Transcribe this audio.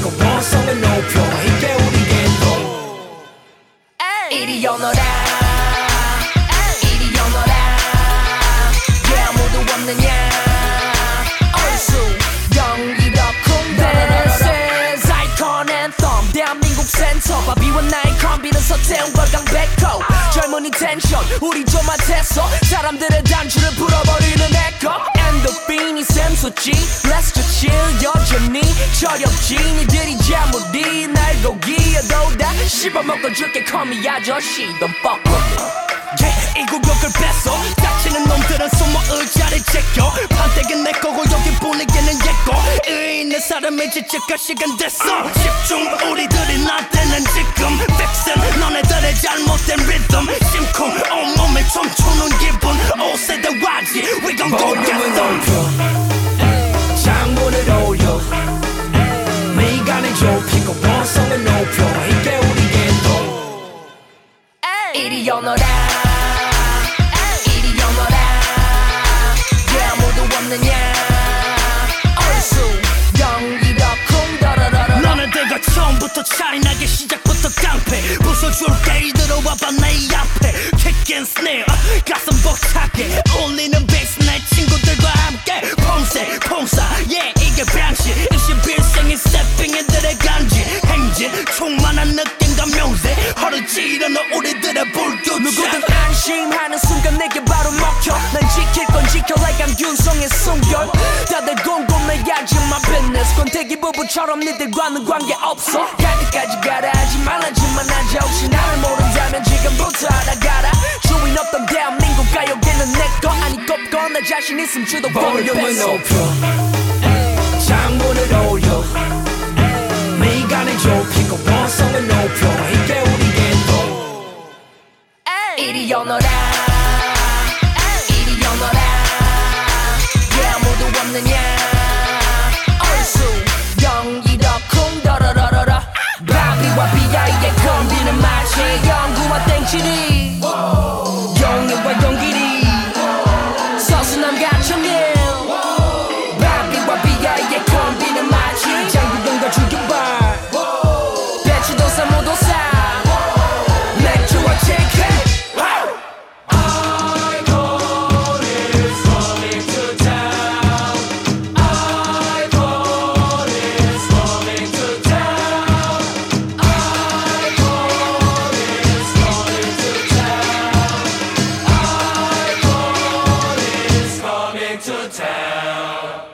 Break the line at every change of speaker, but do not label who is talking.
좁히고 원성을 높여 이게 우리의 도 이리 오너라 이리 오너라 왜 아무도 없느냐 얼쑤 영기덕쿵 This is icon anthem 대한민국 센터 바비와 나의 컴비는 서태웅과 강백호 젊은이 텐션 우리 좀 핫했어 사람들의 단추를 풀어버리는 에코 엔도핀이 샘솟지 Let's just chill 여전히 저렵지 니들이 아무리 날 고기여도 다 씹어먹어 줄게 Call me 아저씨 Don't fuck with me 이 구역을 뺐어 다치는 놈들은 숨어 의자를 제껴 판때기는 내 거고 여기 분위기는 얘거 내 사람의 지적할 시간 됐어 집중 우리들이 나대는 지금 픽슨 너네들의 잘못된 리듬 심쿵 온몸에 춤추는 기분 5세대 와지 We gon' go get them 장문을 올려 미간을 좁히고 원성을 높여 이게 우리의 도 이리 오너라 이리 오너라 왜 아무도 없느냐 얼쑤 영기덕쿵 더러러러 너네들과 처음부터 차이나게 시작부터 깡패 부숴줄게 이대로 와봐 내 앞에 Kick and snare 가슴 벅차게 울리는 베이스 내 친구들과 함께 폼세 폼사 yeah 이게 방식 21세기 세핑인들의 간지 행진 충만한 느낌과 묘세 허를 찌르는 우리들의 불규칙 누구든 안심하는 순간 내게 바로 먹혀 난 지킬 건 지켜 like I'm 균성의 순결 다들 궁금해하지 my business 권태기 부부처럼 니들과는 관계없어 갈 때까지 가라 하지 말라지만 하자 혹시 나를 모른다면 지금부터 알아가라 주인 없던 대한민국 가요계는 내거 아니 꼽고 나 자신 있음 주도권을 뺐어 장문을 올려 미간을 좁히고 원성을 높여 이게 우리의 도 이리 오너라 이리 오너라 왜 아무도 없느냐 얼쑤 영기덕쿵 더러러러러 바비와 비아이의 콤비는 마치 영구와 땡칠이 영예와 용기리 서수남과 청일 바비와 비아이의 콤비는 마치 장구경과 주경발 배추도사 모도사 맥주와 치킨 to town.